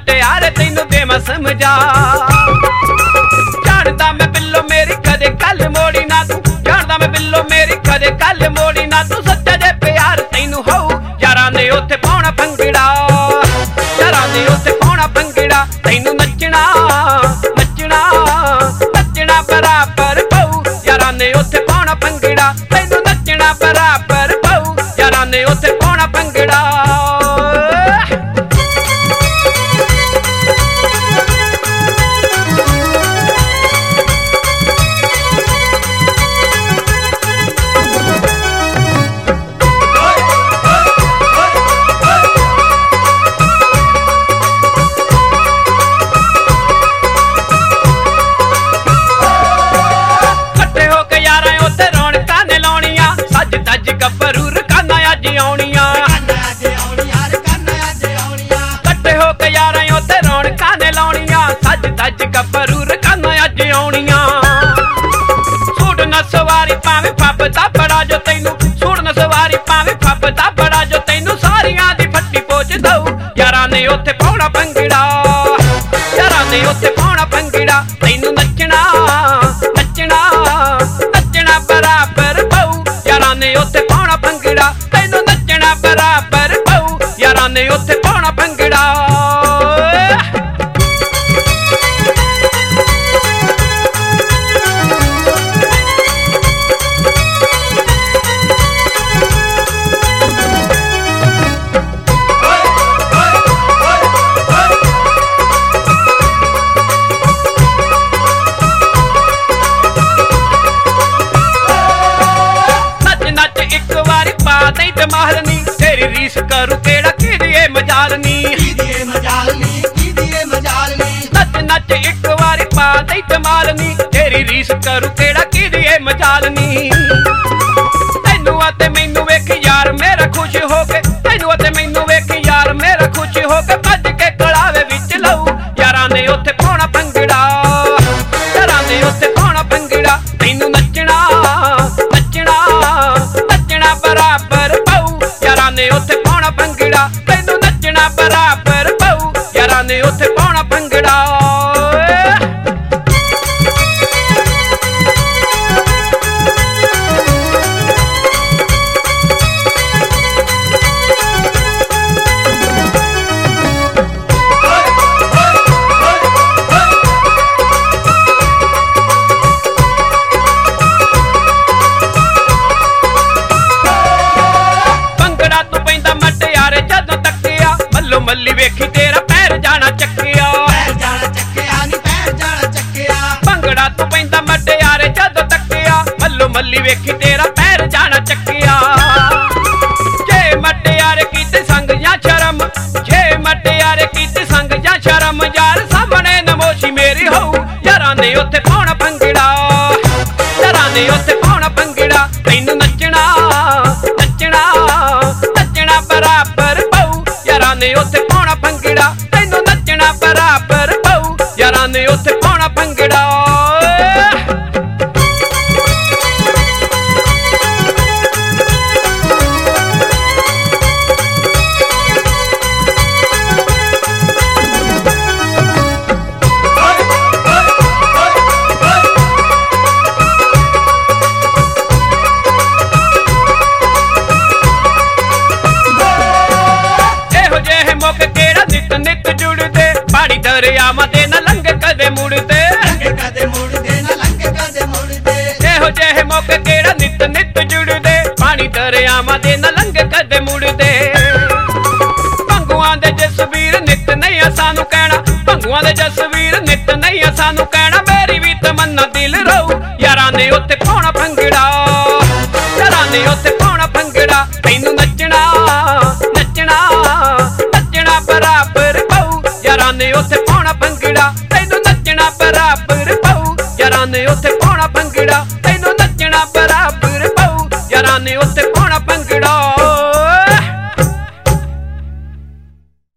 मटियारे तैनू देवां समझा। जानदा मैं बिल्लो मेरी कदे गल मोड़ी ना तू, जानदा मैं बिल्लो मेरी कदे गल मोड़ी ना तू। सच्चा जे प्यार तैनू होऊ यारां ने उत्थे पाउणा भंगड़ा, यारां ने उत्थे पाउणा भंगड़ा। तैनू नचना नचना नचना बराबर पऊ, यारां ने उत्थे पाउणा भंगड़ा। तैनू नचना बराबर पऊ, यारां ने उत्थे पाउणा भंगड़ा। गब्बरू रकाना अज आउणियां, कट्ठे हो के यारां उत्थे रौनकां ने लाउणियां। सज धज गब्बरू रकाना अज आउणियां। सूट न सवारी भावें फब्बदा बड़ा जो तैनू, सूट न सवारी भावें फब्बदा बड़ा जो तैनू। सारियां दी फट्टी पोच दऊ यारां ने उत्थे पाउणा भंगड़ा, यारां ने उत्थे पाउणा भंगड़ा। तैनू नचना नचना नचना बराबर पऊ, यारां ने उत्थे पाउणा भंगड़ा। तैनू नचना बराबर पऊ, यारां ने उत्थे पाउणा भंगड़ा। मारनी तेरी रीस करू केड़ा कीदिए मजालनी, नच नच एक बारी पा दई मारनी। तेरी रीस करू केड़ा कीदिए मजालनी। तैनू ते मैनू वेख यार मेरा खुश हो के, तैनू ते मैनू वेख यार मेरा खुश हो के। भज के कड़ावे विच लऊ यारां ने उत्थे पाउणा भंगड़ा, यारां ने उत्थे पाउणा भंगड़ा। तैनू नचना नचना नचना बराबर पऊ, यारां ने उत्थे पाउणा भंगड़ा। तैनू नचना बराबर पऊ, यारां ने उत्थे पाउणा भंगड़ा। मल्ली वेखी तेरा पैर जाना चक्किया, भंगड़ा तू पैंदा मटियारे जदों तक्किया। मल्लो मल्ली वेखी तेरा पैर जाना चक्किया। जे मटियारे कीते संग या शर्म, जे मटियारे कीते संग या शर्म। यार सामने नमोशी मेरी होऊ यारां ने उत्थे पाउणा भंगड़ा, यारां ने उत्थे पाउणा भंगड़ा। तैनू नचना नचना नचना बराबर पऊ, यारां ने उत्थे पाउणा भंगड़ा। तैनू नचना बराबर पऊ, यारां ने उत्थे पाउणा भंगड़ा। दरियावां दे ना लंघ कदे मुड़दे, एहो जेहे मौके केड़ा नित नित जुड़दे। पानी दरियावां दे ना लंघ कदे मुड़दे। भंगुआं दे जसवीर नित नहीं सानू कहना, भंगुआं दे जसवीर नित नहीं सानू कहना। मेरी भी तमन्ना दिल रहू यारां ने उत्थे पाउणा भंगड़ा, यारां ने उत्थे पाउणा भंगड़ा। तैनू नचना नचना नचना बराबर पऊ, यारां ने उत्थे पाउणा भंगड़ा।